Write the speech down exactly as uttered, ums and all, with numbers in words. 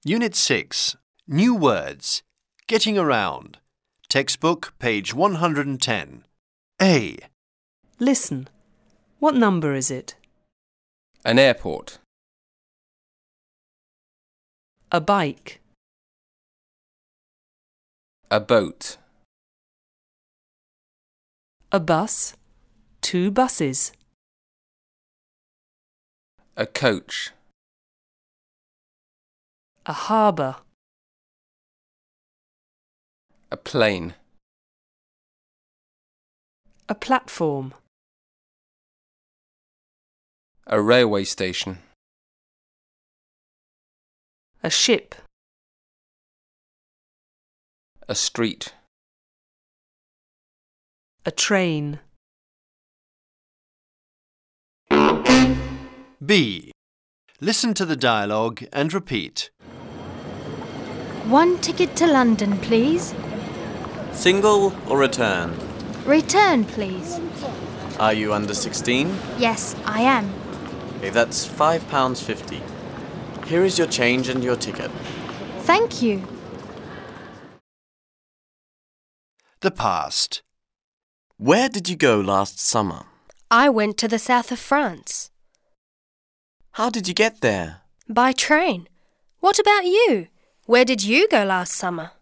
Unit six. New words. Getting around. Textbook, page one hundred ten. A. Listen. What number is it? An airport. A bike. A boat. A bus. Two buses. A coach. A harbour. A plane. A platform. A railway station. A ship. A street. A train. B. Listen to the dialogue and repeat. One ticket to London, please. Single or return? Return, please. Are you under sixteen? Yes, I am. Okay, that's five pounds fifty. Here is your change and your ticket. Thank you. The past. Where did you go last summer? I went to the south of France. How did you get there? By train. What about you? Where did you go last summer?